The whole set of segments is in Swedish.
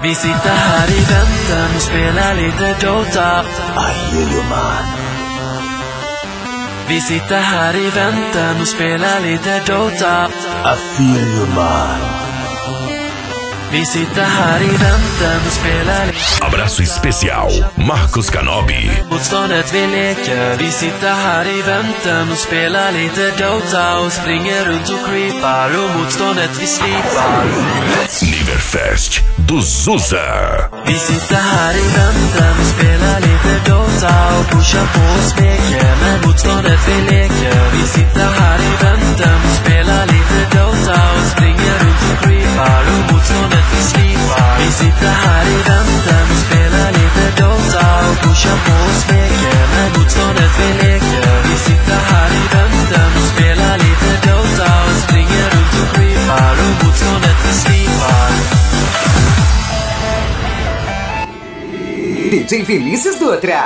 Vi sitter här i väntan och spelar lite Dota. I hear you man. Vi sitter här i väntan och spelar lite Dota. I feel you man. Vi sitter här i väntan och spelar Abraço especial, Marcos Canobi. motståndet vi leker. Vi sitter här i väntan och spelar lite Dota och springer runt och creepar och motståndet vi slipar. Niverfest do Zusa. Vi sitter här i väntan och spelar lite Dota och pushar på och smeker med motståndet vi leker. Vi sitter här i väntan och spelar lite Dota och springer runt och creepar och motståndet vi slipar. Vi sitter här i väntan och spelar lite Dota och pushar på och smeker med motståndet vi leker. Vi sitter här i väntan och spelar lite Dota och springer runt och creepar och motståndet vi slipar. DJ Vinícius Dutra.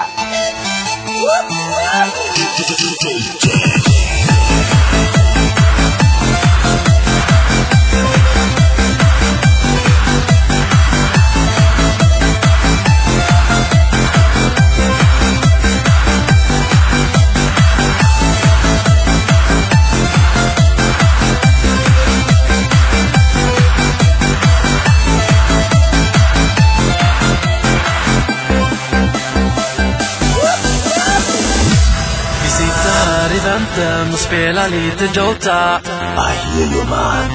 Och spela lite Dota. I hear you man.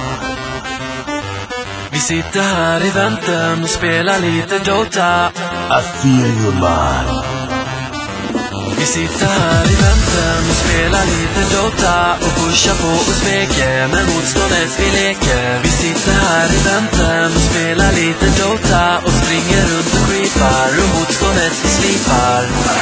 Vi sitter här i väntan och spelar lite Dota. I feel you man. Vi sitter här i väntan och spelar lite Dota och pushar på och smeker med motståndet vi leker. Vi sitter här i väntan och spelar lite Dota och springer runt och creepar och motståndet vi slipar.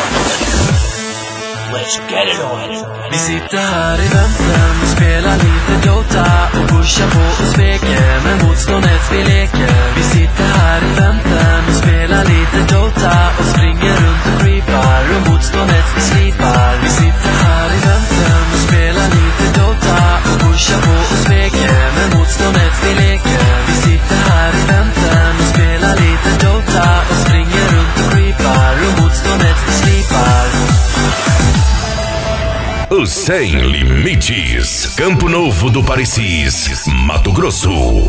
Let's get it on. Vi sitter här i väntan och spelar lite Dota och pushar på och smeker med motståndet vi leker. Vi sitter här i väntan och spelar lite Dota och springer runt och creepar och motståndet vi slipar. Vi sitter här i väntan och spelar lite Dota och pushar på och smeker med motståndet vi leker. Vi sitter här i väntan och spelar lite Dota och springer runt och creepar och motståndet vi slipar. Os Sem Limites, Campo Novo do Parecis, Mato Grosso.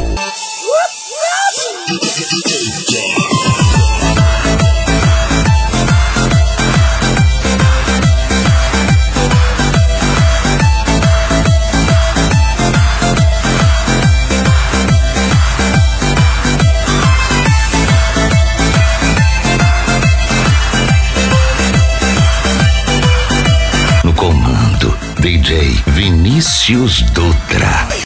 No comando, DJ Vinícius Dutra.